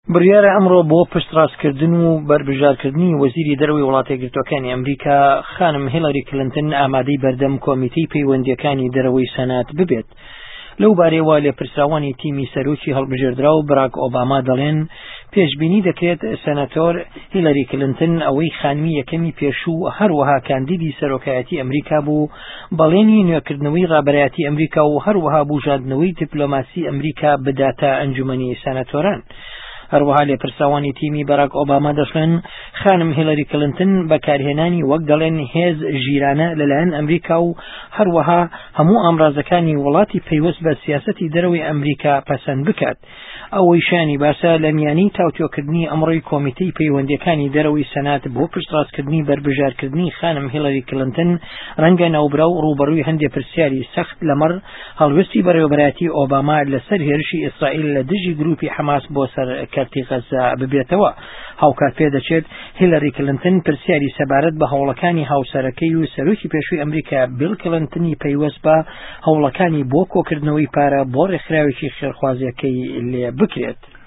بڕیارە ئەمڕۆ بۆ پشتڕاستکردن و بربژارکردنی وەزیری دەرەوەی وڵاتە یەکگرتووەکانی ئەمریکا خانم هیلاری کلنتن ئامادەی بەردەم کۆمیتەی پەیوەندیەکانی دەرەوەی سەنات ببێت. لەو بارەیەوە لێپرسراوانی تیمی سەرۆکی هەڵبژێردرا و براک ئۆباما دەڵێن پێشبینی دەکرێت سەناتۆر هیلاری کلنتن ئەوەی خانمی یەکەمی پێشوو هەروەها کاندیدی سەرۆکایەتی ئەمریکا بوو بەڵێنی نوێکردنەوەی ڕابەرایەتی ئەمریکا و هەروەها بوژاندنەوەی دیپلۆماسی ئەمریکا بداتە ئەنجومەنی سەناتۆران. هەروەها لێپرساوانی تیمی باراک ئۆباما دەڵێن خانم هیلاری کلنتن بەکارهێنانی وەک دەڵێن هێز ژیرانە لەلایەن ئەمریکا و هەروەها هەموو ئامرازەکانی وڵاتی پەیوەست بە سیاسەتی دەرەوەی ئەمریکا پەسەند بکات. ئەوەی شانی باسە لە میانی تاوتۆکردنی ئەمڕۆی کۆمیتەی پەیوەندیەکانی دەرەوەی سەنات بۆ پشتڕاستکردنی بربژارکردنی خانم هیلاری کلنتن ڕەنگە ناوبرا و ڕوبەڕووی هەندێک پرسیاری سەخت لەمەڕ هەڵوێستی بەڕێوەبەرایەتی ئۆباما لەسەر هێرشی ئیسرائیل لە دژی گروپی حەماس بۆ سەر کەرتی غەزا ببێتەوە. هاوکات پێ دەچێت هیلاری کلنتن پرسیاری سەبارەت بە هەوڵەکانی هاوسەرەکەی و سەرۆکی پێشووی ئەمریکا بیل کلنتنی پەیوەست بە هەوڵەکانی بۆ کۆکردنەوەی پارە بۆ ڕێکخراوێکی خێرخوازیەکەی لێ بکرێت.